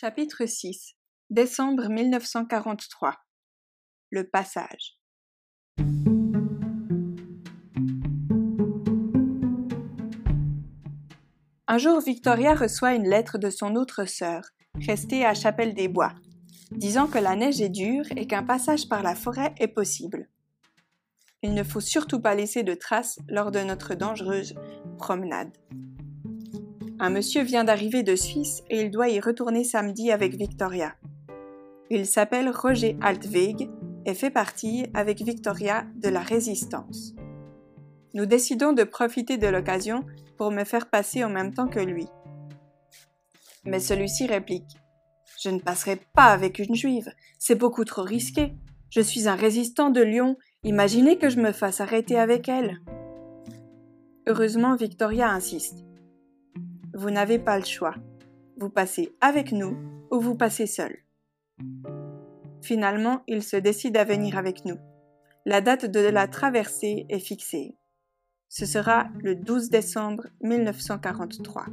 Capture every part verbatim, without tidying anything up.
Chapitre six. Décembre mille neuf cent quarante-trois. Le passage. Un jour, Victoria reçoit une lettre de son autre sœur, restée à Chapelle-des-Bois, disant que la neige est dure et qu'un passage par la forêt est possible. Il ne faut surtout pas laisser de traces lors de notre dangereuse promenade. Un monsieur vient d'arriver de Suisse et il doit y retourner samedi avec Victoria. Il s'appelle Roger Altweg et fait partie, avec Victoria, de la Résistance. Nous décidons de profiter de l'occasion pour me faire passer en même temps que lui. Mais celui-ci réplique « Je ne passerai pas avec une juive, c'est beaucoup trop risqué. Je suis un résistant de Lyon, imaginez que je me fasse arrêter avec elle. » Heureusement, Victoria insiste. « Vous n'avez pas le choix. Vous passez avec nous ou vous passez seul. » Finalement, il se décide à venir avec nous. La date de la traversée est fixée. Ce sera le douze décembre mille neuf cent quarante-trois.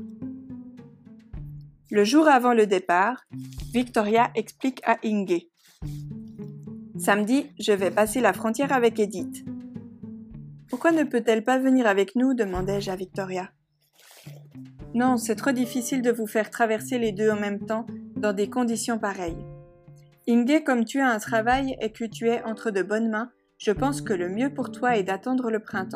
Le jour avant le départ, Victoria explique à Inge. « Samedi, je vais passer la frontière avec Edith. »« Pourquoi ne peut-elle pas venir avec nous ?» demandai-je à Victoria. « Non, c'est trop difficile de vous faire traverser les deux en même temps dans des conditions pareilles. Inge, comme tu as un travail et que tu es entre de bonnes mains, je pense que le mieux pour toi est d'attendre le printemps. »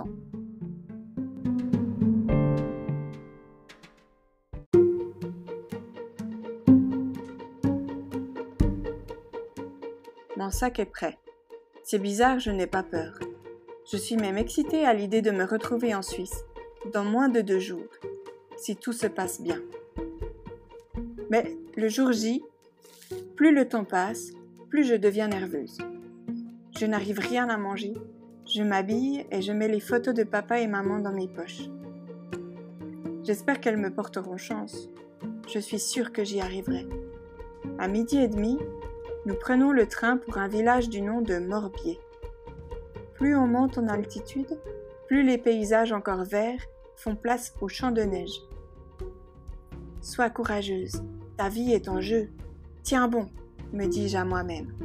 Mon sac est prêt. C'est bizarre, je n'ai pas peur. Je suis même excitée à l'idée de me retrouver en Suisse, dans moins de deux jours, si tout se passe bien. Mais le jour J, plus le temps passe, plus je deviens nerveuse. Je n'arrive rien à manger, je m'habille et je mets les photos de papa et maman dans mes poches. J'espère qu'elles me porteront chance. Je suis sûre que j'y arriverai. À midi et demi, nous prenons le train pour un village du nom de Morbier. Plus on monte en altitude, plus les paysages encore verts font place aux champs de neige. Sois courageuse, ta vie est en jeu. Tiens bon, me dis-je à moi-même.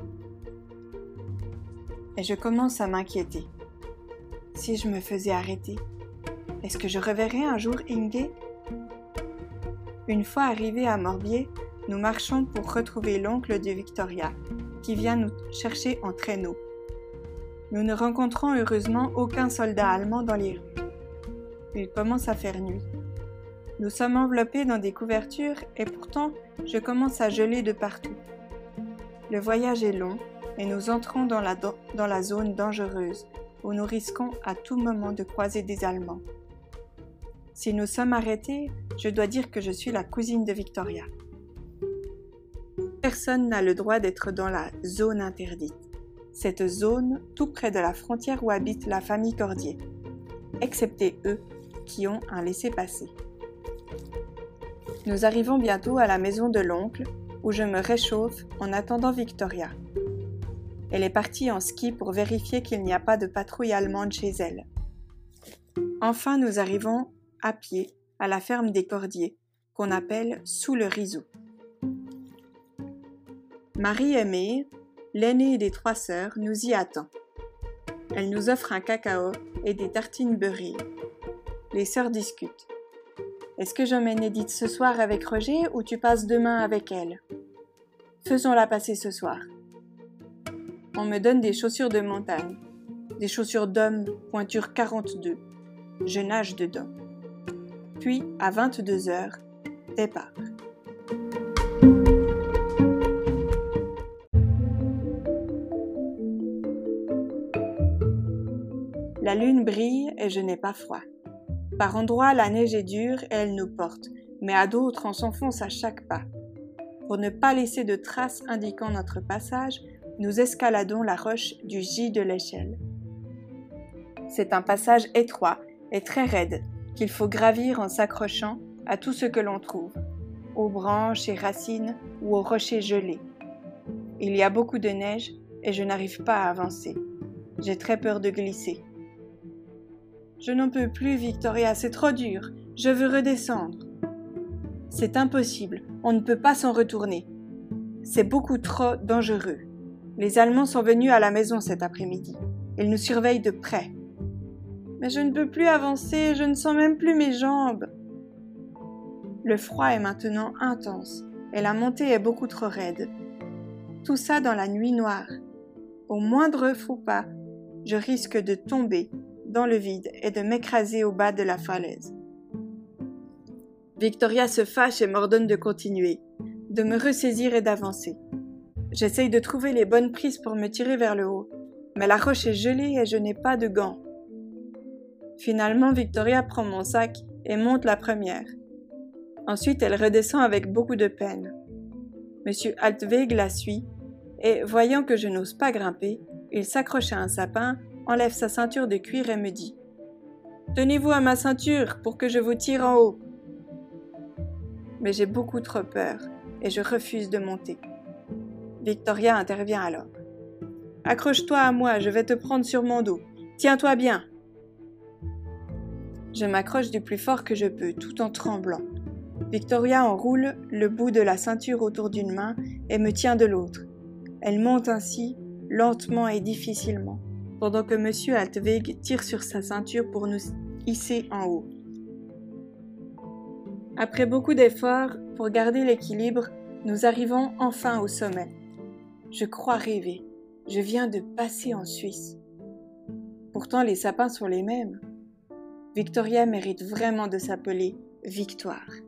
Et je commence à m'inquiéter. Si je me faisais arrêter, est-ce que je reverrais un jour Inge? Une fois arrivés à Morbier, nous marchons pour retrouver l'oncle de Victoria, qui vient nous chercher en traîneau. Nous ne rencontrons heureusement aucun soldat allemand dans les rues. Il commence à faire nuit. Nous sommes enveloppés dans des couvertures et pourtant, je commence à geler de partout. Le voyage est long et nous entrons dans la, do- dans la zone dangereuse où nous risquons à tout moment de croiser des Allemands. Si nous sommes arrêtés, je dois dire que je suis la cousine de Victoria. Personne n'a le droit d'être dans la zone interdite. Cette zone, tout près de la frontière où habite la famille Cordier, excepté eux qui ont un laissez-passer. Nous arrivons bientôt à la maison de l'oncle, où je me réchauffe en attendant Victoria. Elle est partie en ski pour vérifier qu'il n'y a pas de patrouille allemande chez elle. Enfin, nous arrivons à pied à la ferme des Cordiers, qu'on appelle Sous le Rizeau. Marie-Aimée, l'aînée des trois sœurs, nous y attend. Elle nous offre un cacao et des tartines beurrées. Les sœurs discutent. « Est-ce que j'emmène Edith ce soir avec Roger ou tu passes demain avec elle? Faisons-la passer ce soir. » On me donne des chaussures de montagne, des chaussures d'homme, pointure quarante-deux. Je nage dedans. Puis, à vingt-deux heures, départ. La lune brille et je n'ai pas froid. Par endroits, la neige est dure et elle nous porte, mais à d'autres, on s'enfonce à chaque pas. Pour ne pas laisser de traces indiquant notre passage, nous escaladons la roche du J de l'échelle. C'est un passage étroit et très raide qu'il faut gravir en s'accrochant à tout ce que l'on trouve, aux branches et racines ou aux rochers gelés. Il y a beaucoup de neige et je n'arrive pas à avancer. J'ai très peur de glisser. « Je n'en peux plus, Victoria, c'est trop dur. Je veux redescendre. » « C'est impossible, on ne peut pas s'en retourner. C'est beaucoup trop dangereux. Les Allemands sont venus à la maison cet après-midi. Ils nous surveillent de près. Mais je ne peux plus avancer, je ne sens même plus mes jambes. Le froid est maintenant intense et la montée est beaucoup trop raide. Tout ça dans la nuit noire. Au moindre faux pas, je risque de tomber dans le vide et de m'écraser au bas de la falaise. Victoria se fâche et m'ordonne de continuer, de me ressaisir et d'avancer. J'essaye de trouver les bonnes prises pour me tirer vers le haut, mais la roche est gelée et je n'ai pas de gants. Finalement, Victoria prend mon sac et monte la première. Ensuite, elle redescend avec beaucoup de peine. Monsieur Altvig la suit et, voyant que je n'ose pas grimper, il s'accroche à un sapin, enlève sa ceinture de cuir et me dit « Tenez-vous à ma ceinture pour que je vous tire en haut. » Mais j'ai beaucoup trop peur et je refuse de monter. Victoria intervient alors. « Accroche-toi à moi, je vais te prendre sur mon dos. Tiens-toi bien !» Je m'accroche du plus fort que je peux, tout en tremblant. Victoria enroule le bout de la ceinture autour d'une main et me tient de l'autre. Elle monte ainsi, lentement et difficilement, pendant que Monsieur Altvig tire sur sa ceinture pour nous hisser en haut. Après beaucoup d'efforts pour garder l'équilibre, nous arrivons enfin au sommet. Je crois rêver. Je viens de passer en Suisse. Pourtant, les sapins sont les mêmes. Victoria mérite vraiment de s'appeler Victoire.